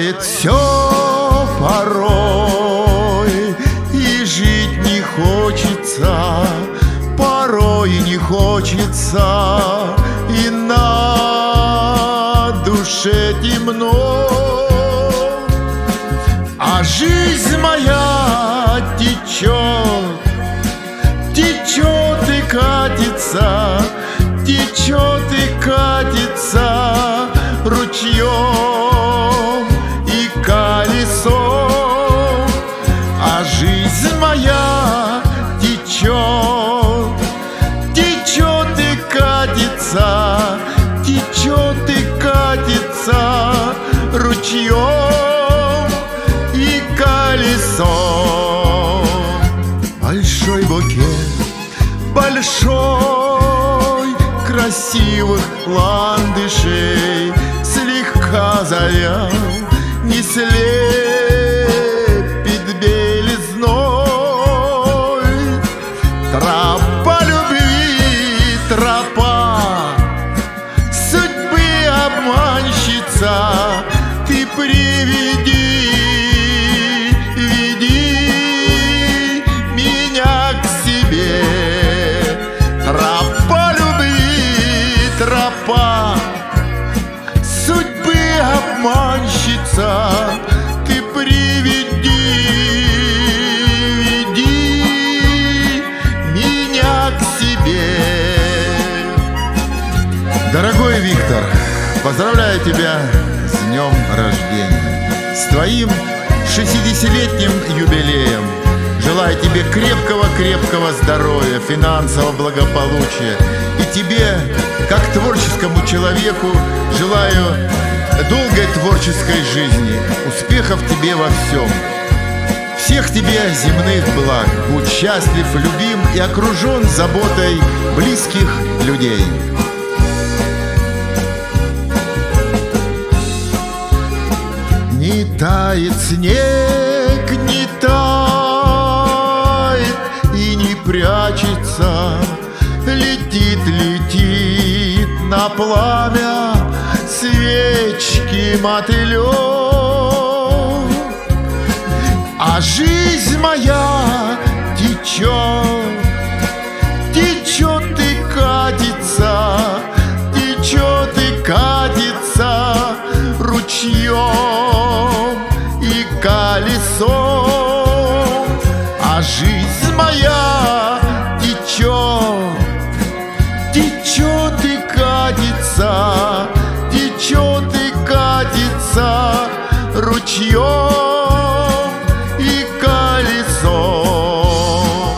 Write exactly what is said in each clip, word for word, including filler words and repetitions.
Бывает все порой, и жить не хочется, порой не хочется, и на душе темно. А жизнь моя течет, течет и катится, течет и катится ручьем и колесом. А жизнь моя течет, течет и катится, течет и катится ручьем и колесом. Большой букет, большой, красивых ландышей слегка завял, не слепит белизной. Тропа любви, тропа судьбы обманщица, ты приведи, веди меня к себе. Тропа любви, тропа судьбы обманщица, ты приведи, веди меня к себе. Дорогой Виктор, поздравляю тебя с днем рождения, с твоим шестидесятилетним юбилеем. Желаю тебе крепкого-крепкого здоровья, финансового благополучия. И тебе, как творческому человеку, желаю долгой творческой жизни, успехов тебе во всем. Всех тебе земных благ. Будь счастлив, любим и окружен заботой близких людей. Не тает снег, не тает и не прячется, летит, летит на пламя свечки мотылёк. А жизнь моя течет, течет и катится, течет и катится ручьем и колесом. А жизнь моя течет, течет и катится, течет и катится ручьем и колесом.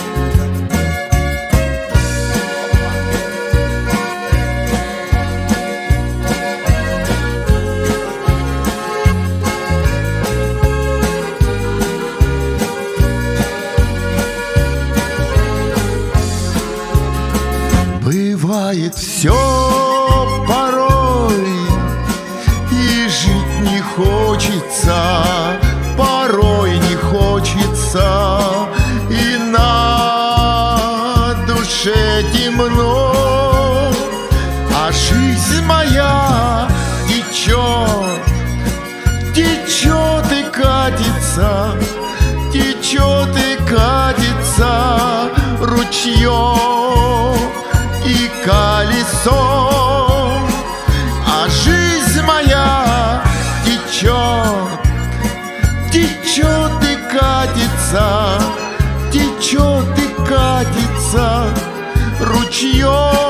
Бывает все порой, и жить не хочется, порой не хочется, и на душе темно. А жизнь моя течет, течет и катится, течет и катится ручьем и колесом. А жизнь моя течет, течет и катится, течет и катится ручьем